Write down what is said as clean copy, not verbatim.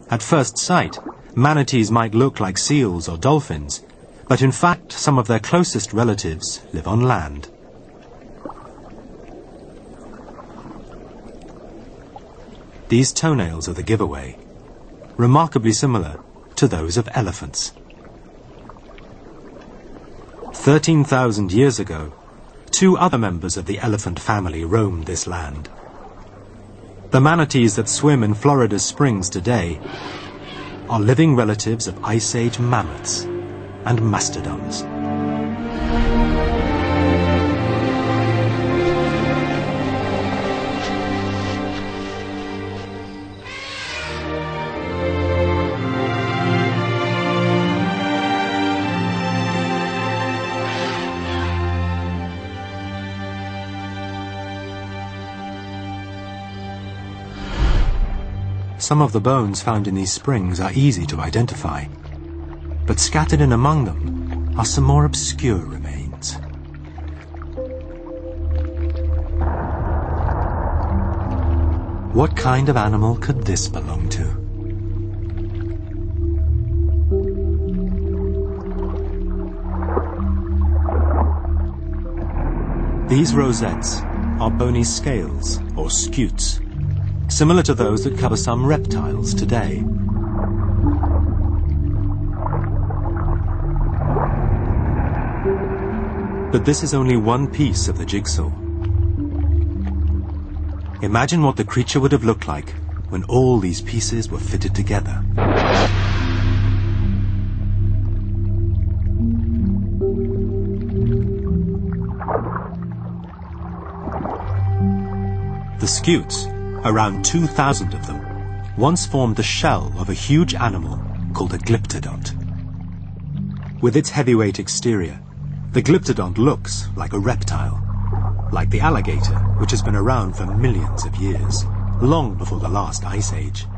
At first sight, manatees might look like seals or dolphins, but in fact some of their closest relatives live on land. These toenails are the giveaway, remarkably similar to those of elephants. 13,000 years ago, two other members of the elephant family roamed this land. The manatees that swim in Florida's springs today are living relatives of Ice Age mammoths and mastodons. Some of the bones found in these springs are easy to identify, but scattered in among them are some more obscure remains. What kind of animal could this belong to? These rosettes are bony scales or scutes, similar to those that cover some reptiles today. But this is only one piece of the jigsaw. Imagine what the creature would have looked like when all these pieces were fitted together. The scutes, around 2,000 of them, once formed the shell of a huge animal called a glyptodont. With its heavyweight exterior, the glyptodont looks like a reptile, like the alligator, which has been around for millions of years, long before the last ice age.